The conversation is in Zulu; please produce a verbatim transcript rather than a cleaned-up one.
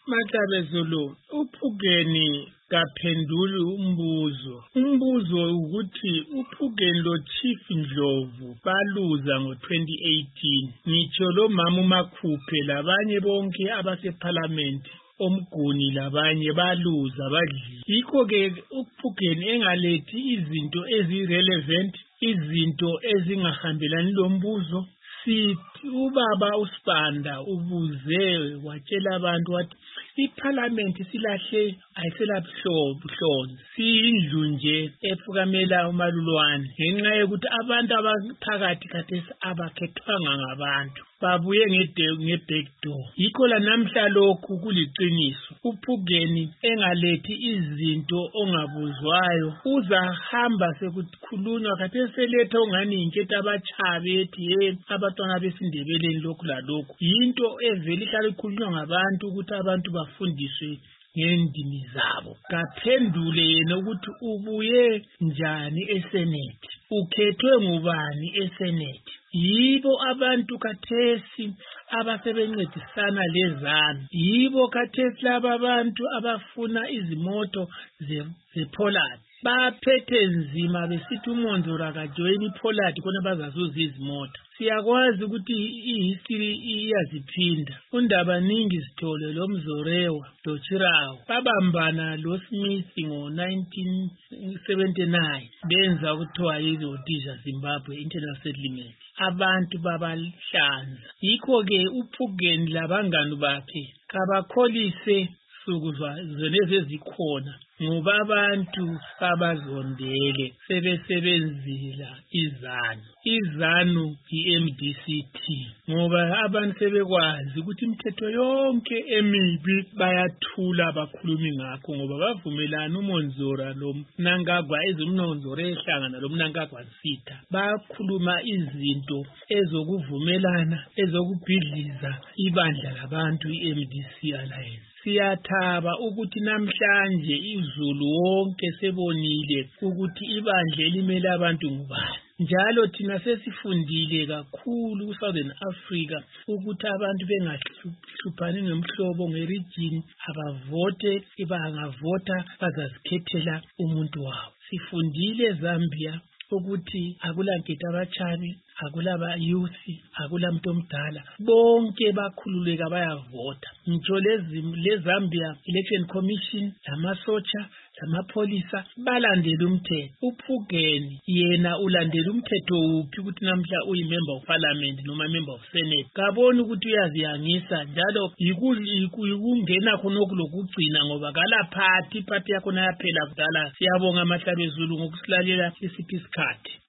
Matabezulu, uPhukeni kaphenduli umbuzo. Umbuzo ukuthi uPhukeni lo Chief Ndlovu baluza ngo twenty eighteen. Ngitsho lo mama uMakhuphe labanye bonke abaseParliament omguni labanye baluza badli. Yikho ke uPhukeni engalethi izinto ezirelevant, izinto ezingahambelani lombuzo. Sithi ubaba uSibanda ubuze watshela abantu wathi iParliament silahle ayiselabuhlonzi, siyindlu nje efukamela umalulwane ngenxa yokuthi abantu abaphakathi khathesi abakhethwanga ngabantu, babuye nge-back door. Yikho la namhla lokhu kuliqiniso. uPhukeni engalethi izinto ongabuzwayo uzahamba sekukhulunywa khathesi seletha ongani intshethu abachabe ethi ye abantwana besindebeleni lokhu lalokhu. Yinto evele ihlala ikhulunywa ngabantu ukuthi abantu bafundiswe ngendimi zabo. Kaphendule yena ukuthi ubuye njani eSenate, ukhethwe ngubani eSenate. Yibo abantu khathesi abasebencedisana lezana, yibo khathesi laba abantu abafuna izimoto zePollard. Baphethe nzima besithi uMonzora akajoyini iPollard khona bazazuza izimoto. Siyakwazi ukuthi ihistory iyaziphinda. Undaba ningi sithole lo Mzorewa lo Chirawo babambana lo Smith ngo nineteen seventy-nine benza ukuthiwa yiRhodesia Zimbabwe Internal Settlement. Abantu babahlanza. Yikho ke uPhukeni labangani bakhe kabakholise sukuzwa zeneze ezikhona ngoba abantu babazondele sebesebenzila izanu. Izanu i-M D C T ngoba abantu sebekwazi ukuthi imithetho yonke emibi bayathula bakhulumi ngakho ngoba bavumelana uMonzora lo Mnangagwa ezimnonzora ehlangana lo Mnangagwa sitha bakhuluma izinto ezokuvumelana ezokubhidliza ibandla labantu i-M D C Alliance. Siyathaba ukuthi namhlanje izulu wonke sebonile ukuthi ibandla elimele abantu ngubani. Njalo thina sesifundile kakhulu kuSouthern Africa ukuthi abantu bengahluphani ngemhlobo ngeregion, abavote ibangavota bazazikhethela umuntu wabo. Sifundile Zambia ukuthi akulanketha abachabi, akulaba youth, akulamuntu omdala, bonke bakhululeka bayavota. Ngitsho lezi leZambia Election Commission, lamasotsha, lamapolisa balandela umthetho. uPhukeni yena ulandela umthetho uphi ukuthi namhla uyimember of Parliament noma member of Senate? Kaboni ukuthi uyazihangisa njalo yikungena khonokho lokugcina ngoba kala party party yakho yaphela kudala. Siyabonga amahlabezulu ngokusilalela isiphi isikhathi.